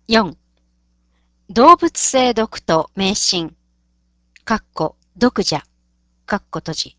4. 動物性毒と迷信、毒者、閉じ。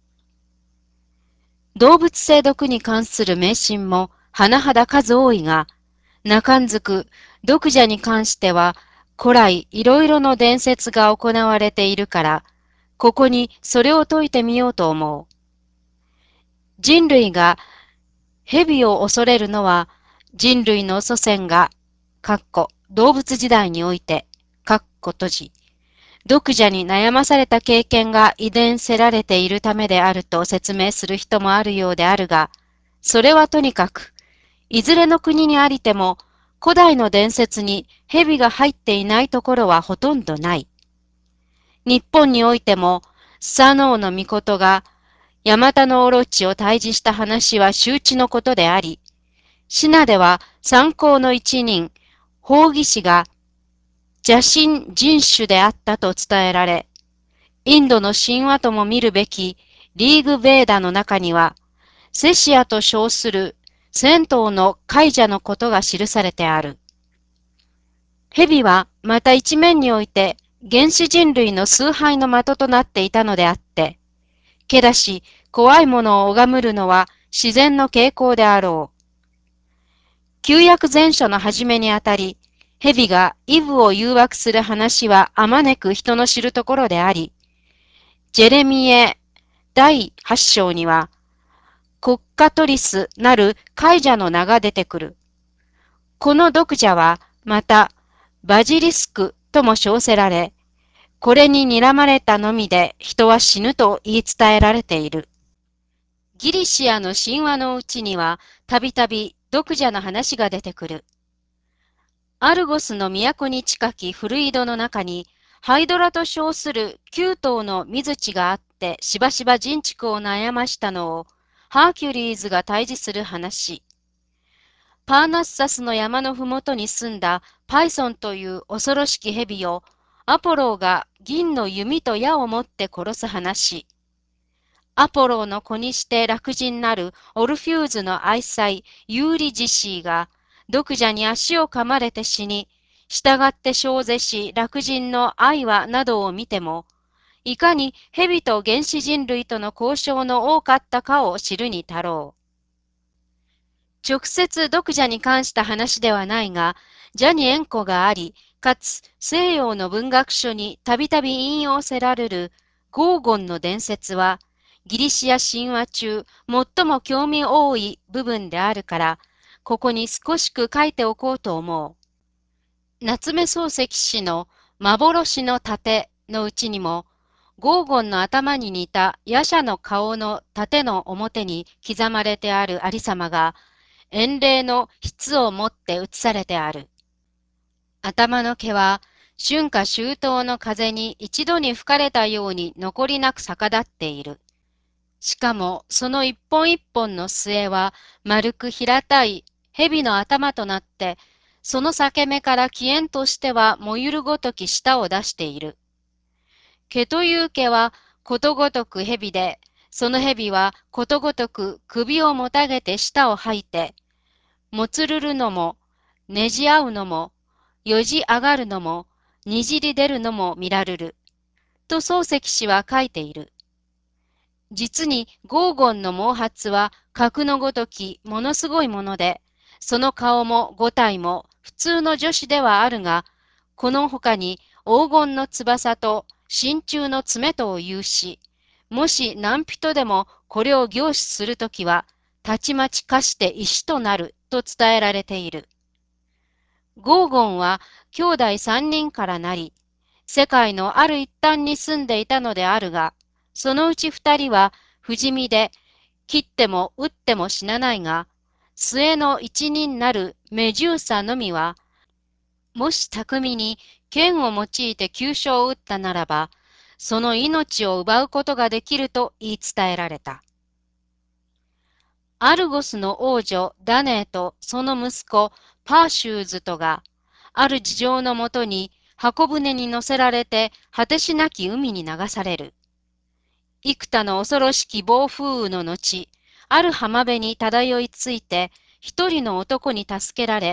動物性毒に関する迷信も甚だ数多いが、中んずく毒者に関しては古来いろいろの伝説が行われているから、ここにそれを解いてみようと思う。人類が蛇を恐れるのは、人類の祖先が、動物時代において、閉じ、毒者に悩まされた経験が遺伝せられているためであると説明する人もあるようであるが、それはとにかく、いずれの国にありても、古代の伝説に蛇が入っていないところはほとんどない。日本においても、スサノオノミコトが、ヤマタノオロチを退治した話は周知のことであり、シナでは参考の一人、法義士が邪神人種であったと伝えられ、インドの神話とも見るべきリーグ・ベーダの中には、セシアと称する銭湯の賢者のことが記されてある。蛇はまた一面において原始人類の崇拝の的となっていたのであって、けだし怖いものを拝むるのは自然の傾向であろう。旧約前書の初めにあたり、蛇がイブを誘惑する話はあまねく人の知るところであり、ジェレミエ第8章には、国家トリスなる賢者の名が出てくる。この毒者はまたバジリスクとも称せられ、これに睨まれたのみで人は死ぬと言い伝えられている。ギリシアの神話のうちにはたびたび毒者の話が出てくる。アルゴスの都に近き古井戸の中にハイドラと称する9頭の水地があってしばしば人畜を悩ましたのをハーキュリーズが対峙する話。パーナッサスの山のふもとに住んだパイソンという恐ろしき蛇をアポローが銀の弓と矢を持って殺す話。アポローの子にして楽人なるオルフューズの愛妻ユーリジシーが毒者に足を噛まれて死に、従って小ぜし楽人の愛はなどを見ても、いかに蛇と原始人類との交渉の多かったかを知るに足ろう。直接読者に関した話ではないが、ジャに縁故があり、かつ西洋の文学書にたびたび引用せられるゴーゴンの伝説は、ギリシア神話中最も興味多い部分であるから、ここに少しく書いておこうと思う。夏目漱石氏の幻の盾のうちにも、ゴーゴンの頭に似た夜叉の顔の盾の表に刻まれてある有様が、遠霊の筆を持って写されてある。頭の毛は春夏秋冬の風に一度に吹かれたように残りなく逆立っている。しかもその一本一本の末は丸く平たい蛇の頭となって、その裂け目から起源としては燃ゆるごとき舌を出している。毛という毛はことごとく蛇で、その蛇はことごとく首をもたげて舌を吐いて、もつるるのも、ねじ合うのも、よじ上がるのも、にじり出るのも見られる。と漱石氏は書いている。実にゴーゴンの毛髪は格のごときものすごいもので、その顔も五体も普通の女子ではあるが、この他に黄金の翼と真鍮の爪とを有し、もし何人でもこれを凝視するときは、たちまち化して石となると伝えられている。ゴーゴンは兄弟三人からなり、世界のある一端に住んでいたのであるが、そのうち二人は不死身で、切っても打っても死なないが、末の一人なるメジューサのみは、もし巧みに剣を用いて急所を打ったならば、その命を奪うことができると言い伝えられた。アルゴスの王女ダネーとその息子パーシューズとが、ある事情のもとに箱舟に乗せられて果てしなき海に流される。幾多の恐ろしき暴風雨の後、ある浜辺に漂いついて、一人の男に助けられ、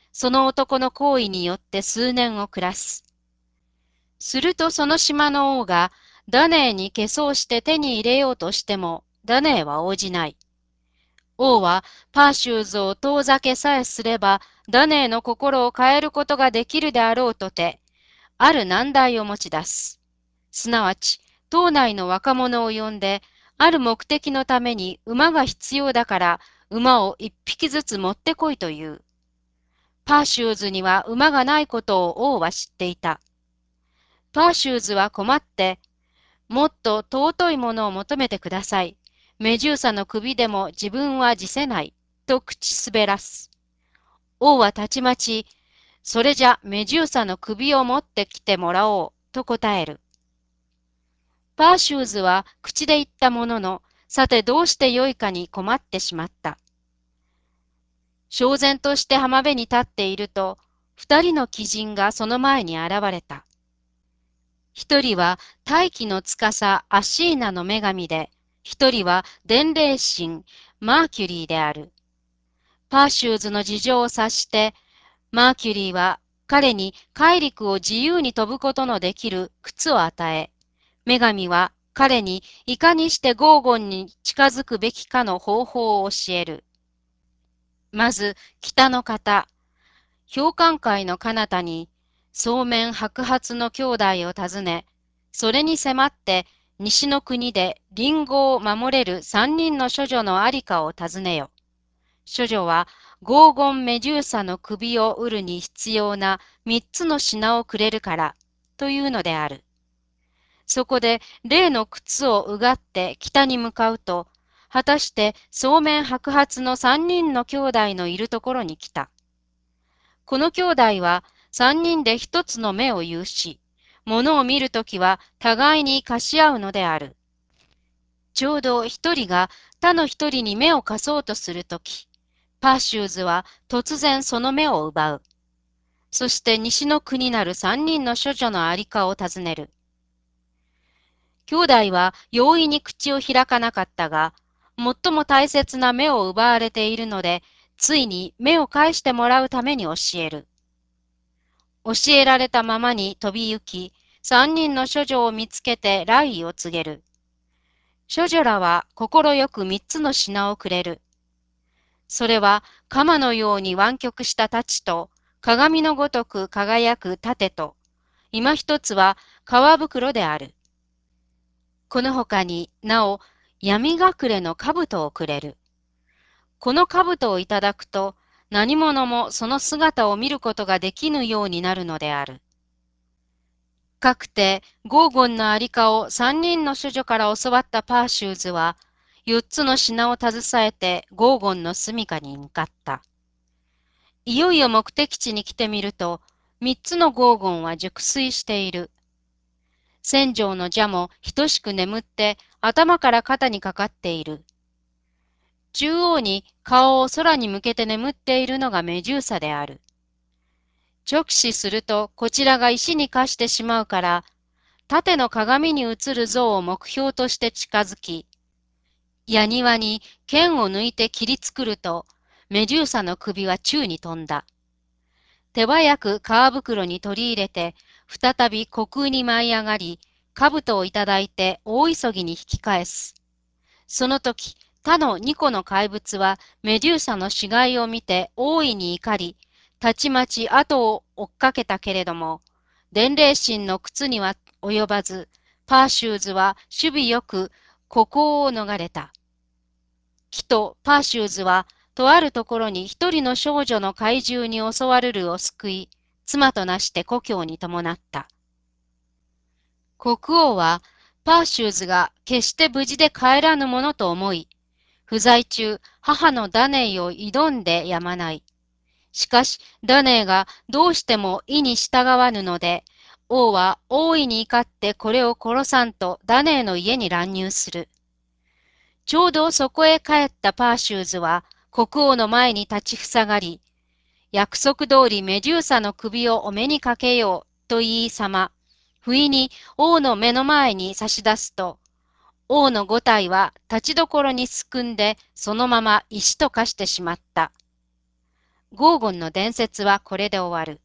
その男の行為によって数年を暮らす。するとその島の王がダネーに化粧して手に入れようとしても、ダネーは応じない。王はパーシューズを遠ざけさえすれば、ダネーの心を変えることができるであろうとて、ある難題を持ち出す。すなわち、島内の若者を呼んで、ある目的のために馬が必要だから、馬を一匹ずつ持ってこいという。パーシューズには馬がないことを王は知っていた。パーシューズは困って、もっと尊いものを求めてください。メジューサの首でも自分は辞せない。と口滑らす。王はたちまち、それじゃメジューサの首を持ってきてもらおう。と答える。パーシューズは口で言ったものの、さてどうしてよいかに困ってしまった。焦然として浜辺に立っていると、二人の貴人がその前に現れた。一人は大気の司アシーナの女神で、一人は伝令神マーキュリーである。パーシューズの事情を察して、マーキュリーは彼に大陸を自由に飛ぶことのできる靴を与え、女神は彼にいかにしてゴーゴンに近づくべきかの方法を教える。まず、北の方、氷管界の彼方に、総面白髪の兄弟を訪ね、それに迫って西の国でリンゴを守れる三人の処女のありかを尋ねよ。処女はゴーゴンメジューサの首を売るに必要な三つの品をくれるから、というのである。そこで例の靴をうがって北に向かうと、果たして総面白髪の三人の兄弟のいるところに来た。この兄弟は三人で一つの目を有し、物を見るときは互いに貸し合うのである。ちょうど一人が他の一人に目を貸そうとするとき、パーシューズは突然その目を奪う。そして西の国なる三人の処女のありかを尋ねる。兄弟は容易に口を開かなかったが、最も大切な目を奪われているので、ついに目を返してもらうために教える。教えられたままに飛び行き、三人の処女を見つけて来意を告げる。処女らは心よく三つの品をくれる。それは鎌のように湾曲した太刀と、鏡のごとく輝く盾と、今一つは皮袋である。この他になお闇隠れの兜をくれる。この兜をいただくと、何者もその姿を見ることができぬようになるのである。かくてゴーゴンのありかを三人の処女から教わったパーシューズは、四つの品を携えてゴーゴンの住処に向かった。いよいよ目的地に来てみると、三つのゴーゴンは熟睡している。戦場の蛇も等しく眠って頭から肩にかかっている。中央に顔を空に向けて眠っているのがメジューサである。直視するとこちらが石に化してしまうから、縦の鏡に映る像を目標として近づき、矢庭に剣を抜いて切りつくると、メジューサの首は宙に飛んだ。手早く皮袋に取り入れて、再び虚空に舞い上がり、兜をいただいて大急ぎに引き返す。その時、他の2個の怪物はメデューサの死骸を見て大いに怒り、たちまち後を追っかけたけれども、伝令神の靴には及ばず、パーシューズは守備よく孤高を逃れた。きっとパーシューズは、とあるところに一人の少女の怪獣に襲われるを救い、妻となして故郷に伴った。国王は、パーシューズが決して無事で帰らぬものと思い、不在中、母のダネイを挑んでやまない。しかし、ダネイがどうしても意に従わぬので、王は大いに怒ってこれを殺さんとダネイの家に乱入する。ちょうどそこへ帰ったパーシューズは国王の前に立ちふさがり、約束通りメデューサの首をお目にかけようと言いさま、不意に王の目の前に差し出すと、王の五体は立ちどころにすくんでそのまま石と化してしまった。 ゴーゴンの伝説はこれで終わる。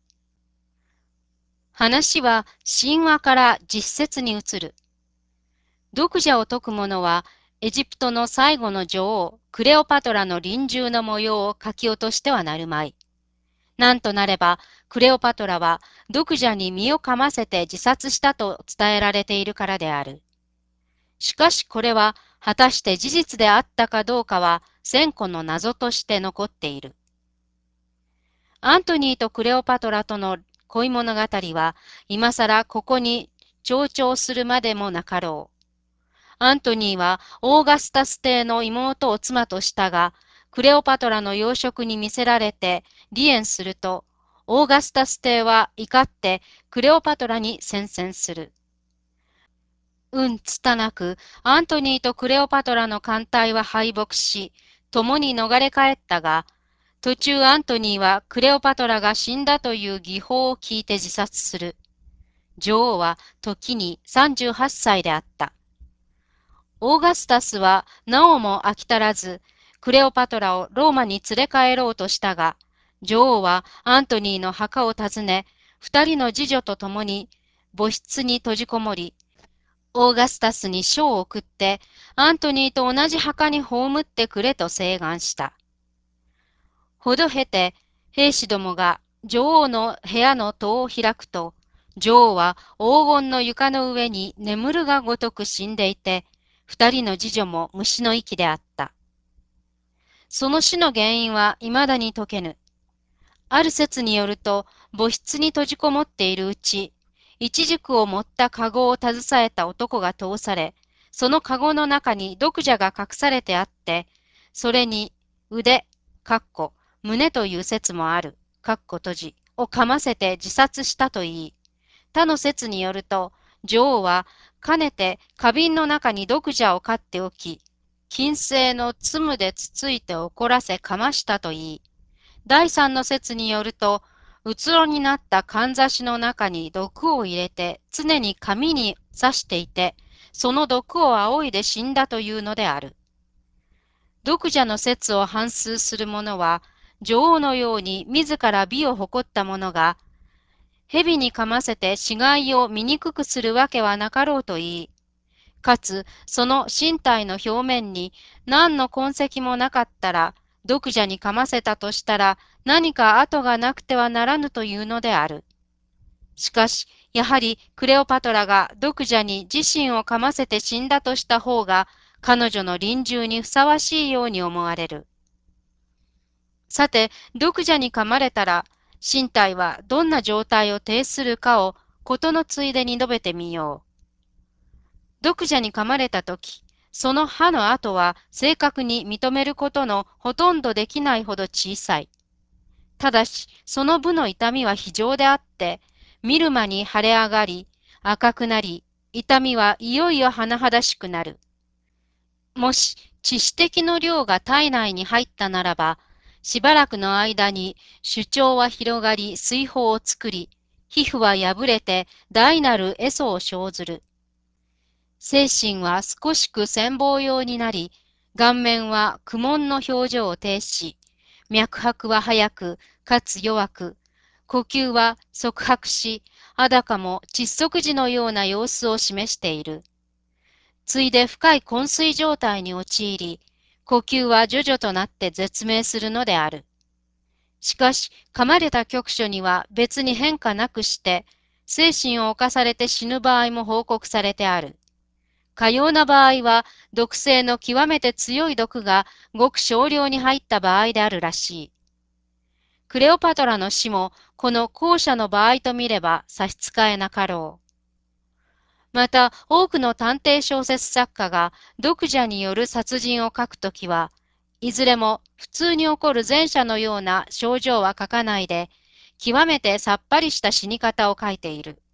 話は神話から実説に移る。読者を解く者は、エジプトの最後の女王、クレオパトラの臨終の模様を書き落としてはなるまい。なんとなれば、クレオパトラは読者に身をかませて自殺したと伝えられているからである。しかしこれは、果たして事実であったかどうかは、千個の謎として残っている。アントニーとクレオパトラとの恋物語は、今更ここに強調するまでもなかろう。アントニーはオーガスタス帝の妹を妻としたが、クレオパトラの養殖に魅せられて離縁すると、オーガスタス帝は怒ってクレオパトラに宣戦する。つたなく、アントニーとクレオパトラの艦隊は敗北し、共に逃れ帰ったが、途中アントニーはクレオパトラが死んだという疑法を聞いて自殺する。女王は時に38歳であった。オーガスタスはなおも飽き足らず、クレオパトラをローマに連れ帰ろうとしたが、女王はアントニーの墓を訪ね、二人の次女と共に墓室に閉じこもり、オーガスタスに書を送って、アントニーと同じ墓に葬ってくれと請願した。ほど経て、兵士どもが女王の部屋の戸を開くと、女王は黄金の床の上に眠るがごとく死んでいて、二人の次女も虫の息であった。その死の原因は未だに解けぬ。ある説によると、墓室に閉じこもっているうち、一軸を持った籠を携えた男が通され、その籠の中に毒蛇が隠されてあって、それに腕、かっこ、胸という説もある、かっこ閉じ、を噛ませて自殺したといい、他の説によると、女王はかねて花瓶の中に毒蛇を飼っておき、金星のつむでつついて怒らせかましたといい、第三の説によると、うつろになったかんざしの中に毒を入れて常に紙に刺していて、その毒を仰いで死んだというのである。毒蛇の説を反芻する者は、女王のように自ら美を誇った者が、蛇に噛ませて死骸を醜くするわけはなかろうと言い、かつその身体の表面に何の痕跡もなかったら、毒蛇に噛ませたとしたら何か跡がなくてはならぬというのである。しかし、やはりクレオパトラが毒蛇に自身を噛ませて死んだとした方が、彼女の臨終にふさわしいように思われる。さて、毒蛇に噛まれたら、身体はどんな状態を呈するかを事のついでに述べてみよう。毒蛇に噛まれたとき、その歯の跡は正確に認めることのほとんどできないほど小さい。ただし、その部の痛みは非常であって、見る間に腫れ上がり、赤くなり、痛みはいよいよ甚だしくなる。もし致死的の量が体内に入ったならば、しばらくの間に主張は広がり水泡を作り、皮膚は破れて大なる壊疽を生ずる。精神は少しく潜望様になり、顔面は苦悶の表情を呈し、脈拍は速く、かつ弱く、呼吸は側拍し、あだかも窒息時のような様子を示している。ついで深い昏睡状態に陥り、呼吸は徐々となって絶命するのである。しかし、噛まれた局所には別に変化なくして、精神を侵されて死ぬ場合も報告されてある。かような場合は、毒性の極めて強い毒がごく少量に入った場合であるらしい。クレオパトラの死も、この後者の場合と見れば差し支えなかろう。また、多くの探偵小説作家が毒蛇による殺人を書くときは、いずれも普通に起こる前者のような症状は書かないで、極めてさっぱりした死に方を書いている。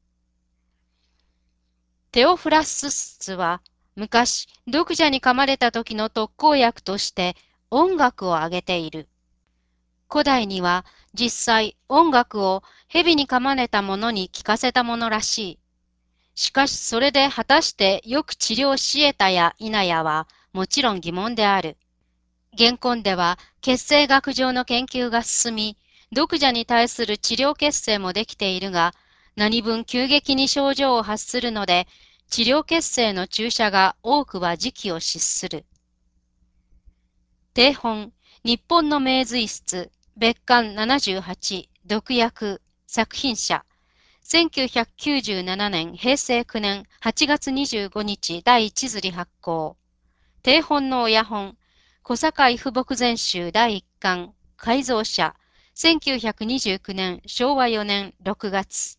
テオフラススは昔、毒蛇に噛まれた時の特効薬として音楽を挙げている。古代には実際音楽を蛇に噛まれた者に聞かせたものらしい。しかしそれで果たしてよく治療し得たや否やはもちろん疑問である。 現今では血清学上の研究が進み、毒蛇に対する治療血清もできているが、何分急激に症状を発するので、治療血清の注射が多くは時期を失する。定本、日本の名随筆、別館78、毒薬、作品者、1997年、平成9年8月25日第一釣り発行。定本の親本、小堺府牧前集第1巻、改造者、1929年昭和4年6月。